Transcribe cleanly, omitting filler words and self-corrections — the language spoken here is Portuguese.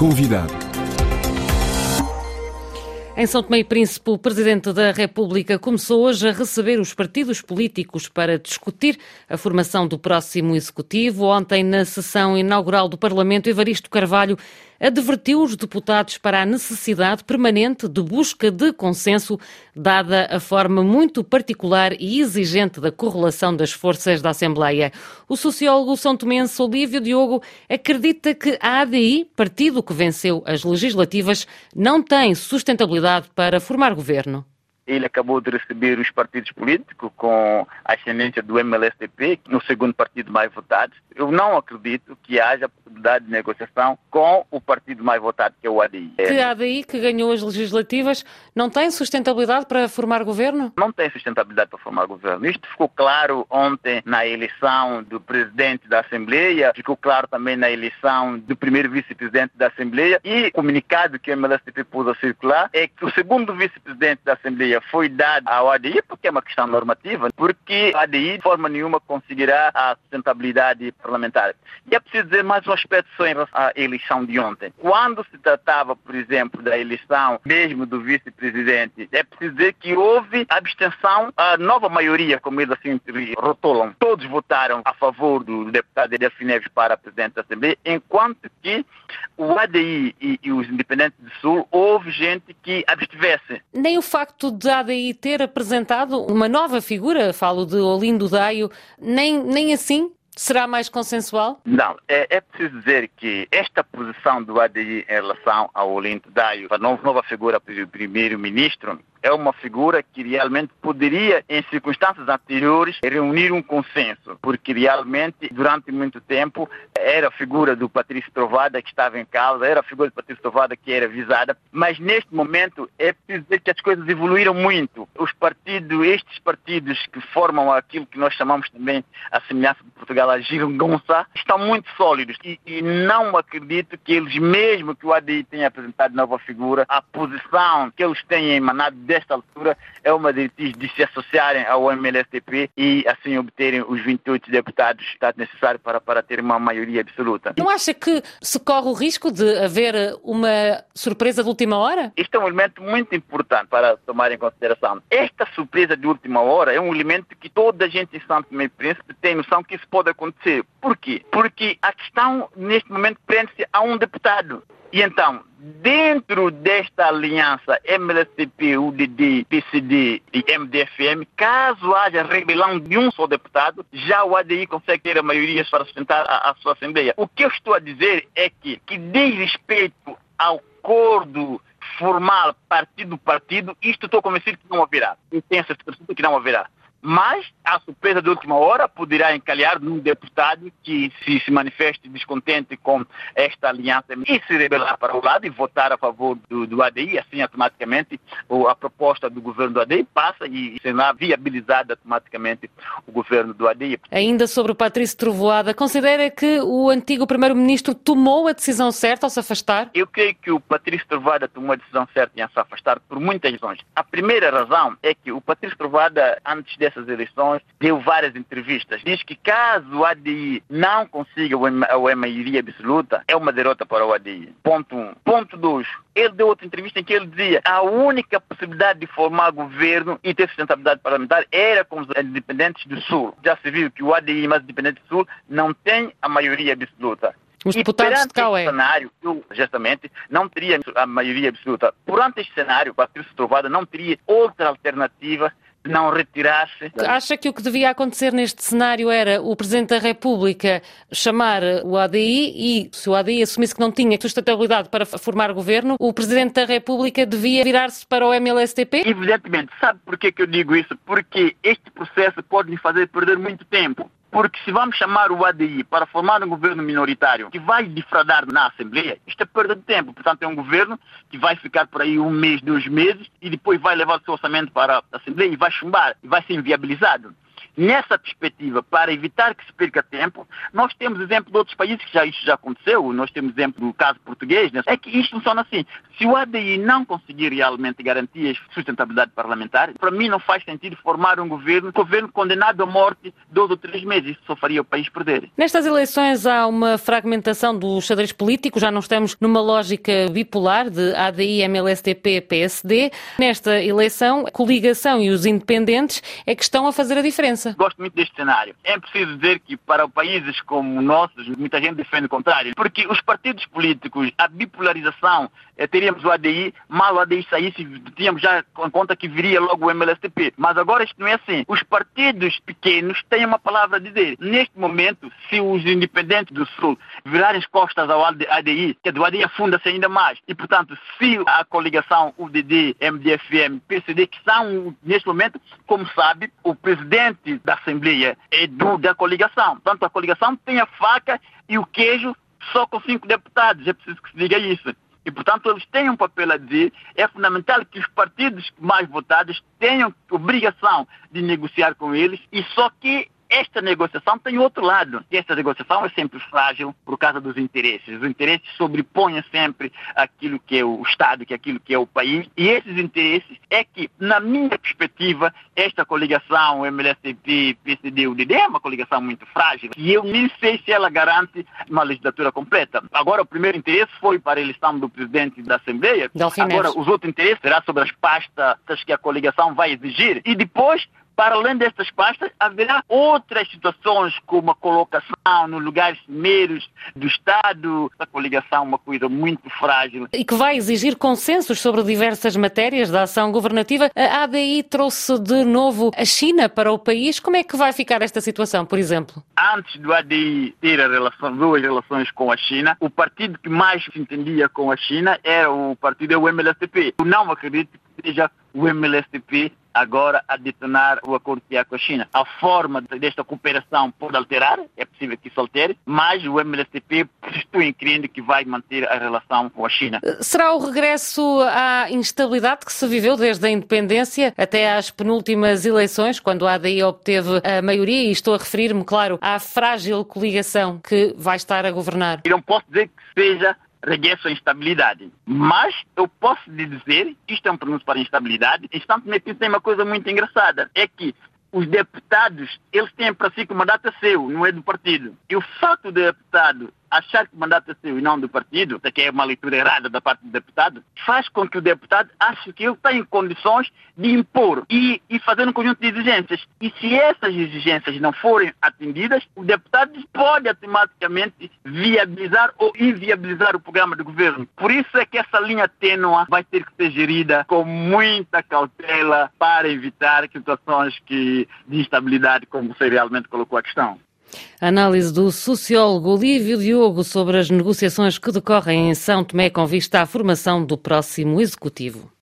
Convidado. Em São Tomé e Príncipe, o Presidente da República começou hoje a receber os partidos políticos para discutir a formação do próximo Executivo. Ontem, na sessão inaugural do Parlamento, Evaristo Carvalho advertiu os deputados para a necessidade permanente de busca de consenso, dada a forma muito particular e exigente da correlação das forças da Assembleia. O sociólogo são-tomense Olívio Diogo acredita que a ADI, partido que venceu as legislativas, não tem sustentabilidade para formar governo. Ele acabou de receber os partidos políticos com a ascendência do MLSTP, no segundo partido mais votado. Eu não acredito que haja possibilidade de negociação com o partido mais votado, que é o ADI. Que a ADI, que ganhou as legislativas, não tem sustentabilidade para formar governo? Não tem sustentabilidade para formar governo. Isto ficou claro ontem na eleição do presidente da Assembleia, ficou claro também na eleição do primeiro vice-presidente da Assembleia, e o comunicado que o MLSTP pôs a circular é que o segundo vice-presidente da Assembleia foi dado ao ADI, porque é uma questão normativa, porque a ADI de forma nenhuma conseguirá a sustentabilidade parlamentar. E é preciso dizer mais um aspecto em relação à eleição de ontem. Quando se tratava, por exemplo, da eleição mesmo do vice-presidente, é preciso dizer que houve abstenção, a nova maioria, como eles assim rotulam. Todos votaram a favor do deputado Adelfim Neves para presidente da Assembleia, enquanto que o ADI e os independentes do Sul, houve gente que abstivesse. Nem o facto de a ADI ter apresentado uma nova figura, falo de Olindo Daio, nem assim será mais consensual? Não, é preciso dizer que esta posição do ADI em relação ao Olindo Daio, a nova figura para o primeiro-ministro, é uma figura que realmente poderia, em circunstâncias anteriores, reunir um consenso, porque realmente, durante muito tempo, era a figura do Patrício Trovoada que estava em causa, era a figura do Patrício Trovoada que era visada, mas neste momento é preciso dizer que as coisas evoluíram muito. Estes partidos que formam aquilo que nós chamamos também a semelhança de Portugal, a geringonça, estão muito sólidos e não acredito que eles, mesmo que o ADI tenha apresentado nova figura, a posição que eles têm emanado desta altura é uma diretriz de se associarem ao MLSTP e assim obterem os 28 deputados necessários para ter uma maioria absoluta. Não acha que se corre o risco de haver uma surpresa de última hora? Isto é um elemento muito importante para tomar em consideração. Esta surpresa de última hora é um elemento que toda a gente em São Tomé e Príncipe tem noção que isso pode acontecer. Por quê? Porque a questão neste momento prende-se a um deputado. E então, dentro desta aliança MLSTP, UDD, PCD e MDFM, caso haja rebelião de um só deputado, já o ADI consegue ter a maioria para sustentar a sua Assembleia. O que eu estou a dizer é que diz respeito ao acordo formal partido, isto estou convencido que não haverá. Eu tenho certeza que não haverá. Mas a surpresa de última hora poderá encalhar num deputado que se manifeste descontente com esta aliança e se rebelar para o lado e votar a favor do ADI, assim automaticamente a proposta do governo do ADI passa e será viabilizada automaticamente o governo do ADI. Ainda sobre o Patrício Trovoada, considera que o antigo primeiro-ministro tomou a decisão certa ao se afastar? Eu creio que o Patrício Trovoada tomou a decisão certa em se afastar por muitas razões. A primeira razão é que o Patrício Trovoada, antes dessas eleições, deu várias entrevistas. Diz que caso o ADI não consiga a maioria absoluta, é uma derrota para o ADI. Ponto 1. Ponto 2. Ele deu outra entrevista em que ele dizia a única possibilidade de formar governo e ter sustentabilidade parlamentar era com os independentes do Sul. Já se viu que o ADI mais independentes do Sul não tem a maioria absoluta. Os deputados de Cauê. Cenário, eu, justamente, não teria a maioria absoluta. Durante este cenário, o Patrício Trovoada não teria outra alternativa não retirar-se. Acha que o que devia acontecer neste cenário era o Presidente da República chamar o ADI e, se o ADI assumisse que não tinha sustentabilidade para formar governo, o Presidente da República devia virar-se para o MLSTP? Evidentemente. Sabe por que eu digo isso? Porque este processo pode me fazer perder muito tempo. Porque se vamos chamar o ADI para formar um governo minoritário que vai defraudar na Assembleia, isto é perda de tempo. Portanto, é um governo que vai ficar por aí 1 mês, 2 meses e depois vai levar o seu orçamento para a Assembleia e vai chumbar, e vai ser inviabilizado. nessa perspectiva, para evitar que se perca tempo, nós temos exemplo de outros países que isso já aconteceu, nós temos exemplo do caso português, né? É que isto funciona assim. Se o ADI não conseguir realmente garantir a sustentabilidade parlamentar, para mim não faz sentido formar um governo condenado à morte 2 ou 3 meses. Isso só faria o país perder. Nestas eleições há uma fragmentação do xadrez político, já não estamos numa lógica bipolar de ADI, MLSTP, PSD. Nesta eleição, a coligação e os independentes é que estão a fazer a diferença. Gosto muito deste cenário. É preciso dizer que para países como o nosso, muita gente defende o contrário, porque os partidos políticos, a bipolarização, teríamos o ADI, mal o ADI saísse, tínhamos já em conta que viria logo o MLSTP. Mas agora isto não é assim. Os partidos pequenos têm uma palavra a dizer. Neste momento, se os independentes do Sul virarem as costas ao ADI, que o ADI afunda-se ainda mais. E, portanto, se a coligação UDD, MDFM, PCD, que são, neste momento, como sabe, o presidente da Assembleia é da coligação. Portanto, a coligação tem a faca e o queijo só com 5 deputados. É preciso que se diga isso. E, portanto, eles têm um papel a dizer. É fundamental que os partidos mais votados tenham obrigação de negociar com eles, e só que esta negociação tem outro lado. E esta negociação é sempre frágil por causa dos interesses. Os interesses sobrepõem sempre aquilo que é o Estado, que é aquilo que é o país. E esses interesses é que, na minha perspectiva, esta coligação MLSTP, PCD, UDD é uma coligação muito frágil. E eu nem sei se ela garante uma legislatura completa. Agora, o primeiro interesse foi para a eleição do presidente da Assembleia. Agora, os outros interesses será sobre as pastas que a coligação vai exigir. E depois, para além destas pastas, haverá outras situações, como a colocação nos lugares primeiros do Estado. A coligação é uma coisa muito frágil. E que vai exigir consensos sobre diversas matérias da ação governativa. A ADI trouxe de novo a China para o país. Como é que vai ficar esta situação, por exemplo? Antes do ADI ter duas relações com a China, o partido que mais se entendia com a China era o partido MLSTP. Eu não acredito que seja o MLSTP agora a detonar o acordo que há com a China. A forma desta cooperação pode alterar, é possível que isso altere, mas o MLSTP estou crendo que vai manter a relação com a China. Será o regresso à instabilidade que se viveu desde a independência até às penúltimas eleições, quando a ADI obteve a maioria, e estou a referir-me, claro, à frágil coligação que vai estar a governar? Eu não posso dizer que seja regresso à instabilidade. Mas eu posso lhe dizer, isto é um pronúncio para a instabilidade, em Santo Tomé tem uma coisa muito engraçada, é que os deputados, eles têm para si que o mandato é seu, não é do partido. E o fato do deputado achar que o mandato é seu e não do partido, que é uma leitura errada da parte do deputado, faz com que o deputado ache que ele está em condições de impor e fazer um conjunto de exigências. E se essas exigências não forem atendidas, o deputado pode automaticamente viabilizar ou inviabilizar o programa do governo. Por isso é que essa linha tênue vai ter que ser gerida com muita cautela para evitar situações de instabilidade, como você realmente colocou a questão. Análise do sociólogo Lívio Diogo sobre as negociações que decorrem em São Tomé com vista à formação do próximo Executivo.